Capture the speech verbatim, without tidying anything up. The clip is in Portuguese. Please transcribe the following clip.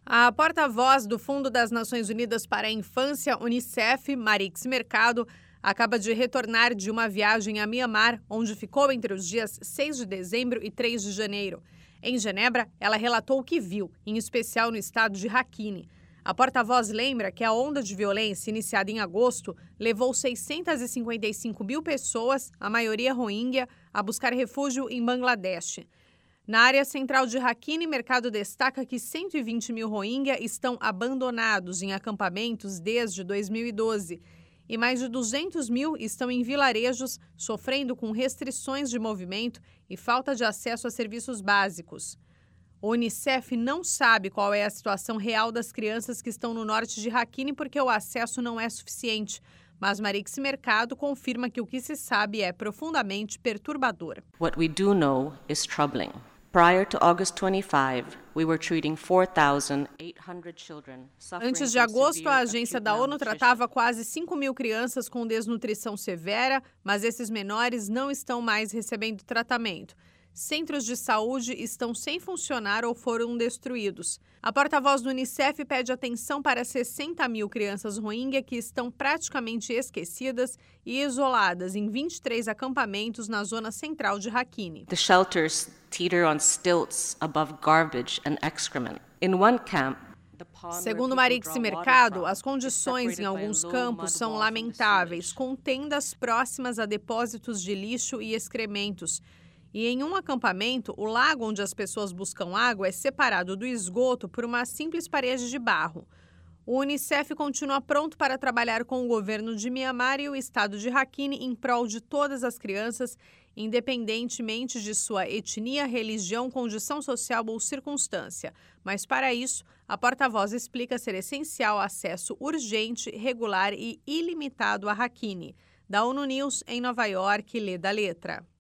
A porta-voz do Fundo das Nações Unidas para a Infância, Unicef, Marix Mercado, acaba de retornar de uma viagem a Mianmar, onde ficou entre os dias seis de dezembro e três de janeiro. Em Genebra, ela relatou o que viu, em especial no estado de Rakhine. A porta-voz lembra que a onda de violência iniciada em agosto levou seiscentas e cinquenta e cinco mil pessoas, a maioria rohingya, a buscar refúgio em Bangladesh. Na área central de Rakhine, Mercado destaca que cento e vinte mil rohingya estão abandonados em acampamentos desde dois mil e doze e mais de duzentos mil estão em vilarejos, sofrendo com restrições de movimento e falta de acesso a serviços básicos. O Unicef não sabe qual é a situação real das crianças que estão no norte de Rakhine porque o acesso não é suficiente, mas Marix Mercado confirma que o que se sabe é profundamente perturbador. What we do know is troubling. Prior to August twenty-fifth, we were treating four thousand eight hundred children suffering Antes de from agosto, severe a agência acute da ONU malnutrition. tratava quase cinco mil crianças com desnutrição severa, mas esses menores não estão mais recebendo tratamento. Centros de saúde estão sem funcionar ou foram destruídos. A porta-voz do Unicef pede atenção para sessenta mil crianças rohingya que estão praticamente esquecidas e isoladas em vinte e três acampamentos na zona central de Rakhine. The shelters teeter on stilts above garbage and excrement. In one camp, Segundo Marix Mercado, as condições em alguns campos são lamentáveis, com tendas próximas a depósitos de lixo e excrementos. E em um acampamento, o lago onde as pessoas buscam água é separado do esgoto por uma simples parede de barro. O Unicef continua pronto para trabalhar com o governo de Mianmar e o estado de Rakhine em prol de todas as crianças, independentemente de sua etnia, religião, condição social ou circunstância. Mas, para isso, a porta-voz explica ser essencial acesso urgente, regular e ilimitado a Rakhine. Da ONU News, em Nova York, Lê da Letra.